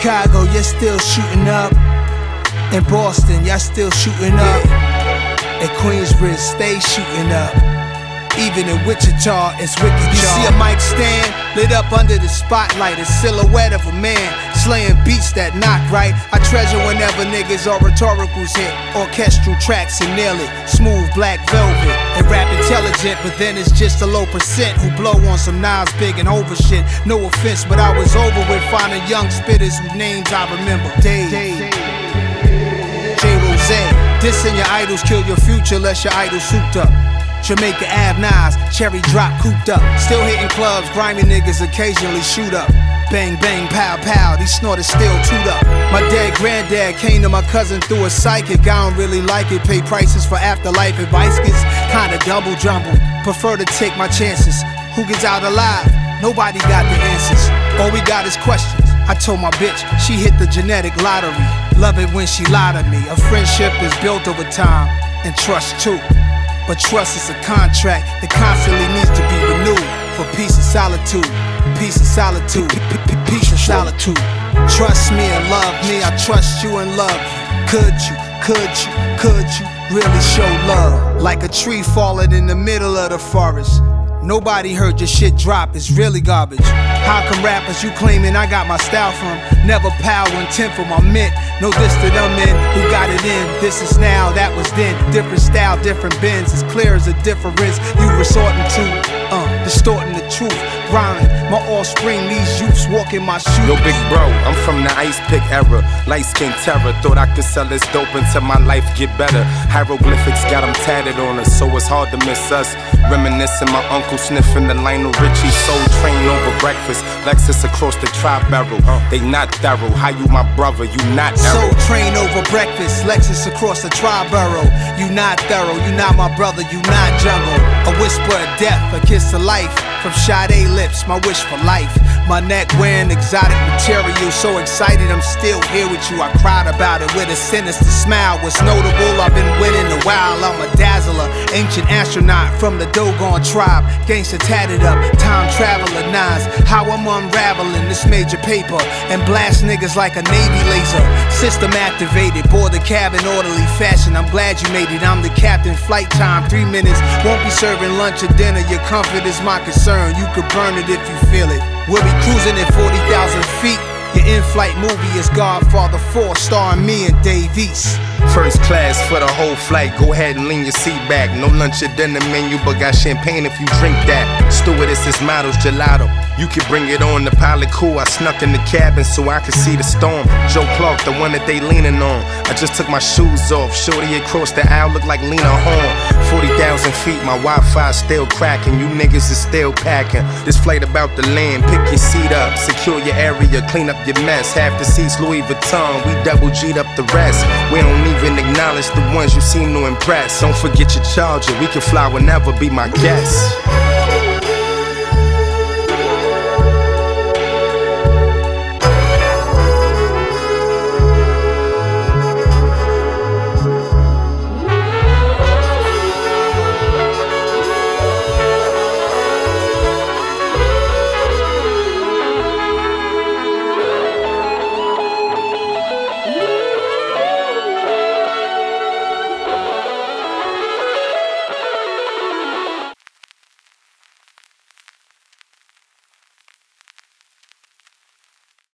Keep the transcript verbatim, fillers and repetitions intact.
Chicago, you're still shooting up. In Boston, y'all still shooting up. At Queensbridge, stay shooting up. Even in Wichita, it's wicked, y'all. You see a mic stand lit up under the spotlight, a silhouette of a man slaying beats that knock right. I treasure whenever niggas or rhetoricals hit orchestral tracks and nail it. Smooth black velvet and rap intelligent, but then it's just a low percent who blow on some Nas big and over shit. No offense, but I was over with finding young spitters whose names I remember. Dave, J. Rose, dissing your idols kill your future unless your idol souped up. Jamaica Ave Nas, cherry drop cooped up. Still hitting clubs, grimy niggas occasionally shoot up. Bang, bang, pow, pow, these snorters still toot up. My dead granddad came to my cousin through a psychic. I don't really like it, pay prices for afterlife. Advice gets kinda double jumbled. Prefer to take my chances. Who gets out alive? Nobody got the answers. All we got is questions. I told my bitch, she hit the genetic lottery. Love it when she lied to me. A friendship is built over time, and trust too. But trust is a contract that constantly needs to be renewed. For peace and solitude, peace and solitude, peace and solitude. Trust me and love me, I trust you and love you. Could you, could you, could you really show love? Like a tree falling in the middle of the forest. Nobody heard your shit drop, it's really garbage. How come rappers you claiming I got my style from? Never power intent for my mint. No diss to them men who got it in. This is now, that was then. Different style, different bends. As clear as a difference you resorting to. Uh, distorting the truth. Rhyming, my offspring, these youths walk in my shoes. Yo, big bro, I'm from the ice pick era. Light skin terror, thought I could sell this dope until my life get better. Hieroglyphics got them tatted on us, so it's hard to miss us. Reminiscing my uncle sniffing the Lionel Richie Soul Train over breakfast. Lexus across the tri-barrel, they not thorough. How you my brother, you not Soul Train over breakfast, Lexus across the tri-barrel. You not thorough, you not my brother, you not jungle. A whisper of death, a kiss of life. From Sade lips, my wish for life. My neck wearing exotic material, so excited I'm still here with you. I cried about it with a sinister smile. What's notable, I've been winning a while. I'm a dazzler, ancient astronaut from the Dogon tribe. Gangsta tatted up, time traveler nines. How I'm unraveling this major paper and blast niggas like a Navy laser. System activated, board the cabin orderly fashion. I'm glad you made it, I'm the captain. Flight time, three minutes. Won't be serving lunch or dinner, your comfort is my concern. You could burn it if you feel it. We'll be cruising at forty thousand feet. Your in-flight movie is Godfather four, starring me and Dave East. First class for the whole flight, go ahead and lean your seat back. No lunch or dinner menu, but got champagne if you drink that. Stewardess models gelato, you can bring it on. The pilot cool, I snuck in the cabin so I could see the storm. Joe Clark, the one that they leaning on. I just took my shoes off, shorty across the aisle look like Lena Horne. forty thousand feet, my Wi-Fi still cracking. You niggas is still packing. This flight about to land, pick your seat up, secure your area, clean up your mess. Half the seats Louis Vuitton, we double G'd up the rest. We don't even acknowledge the ones you seem to impress. Don't forget your charger, we can fly whenever, be my guest.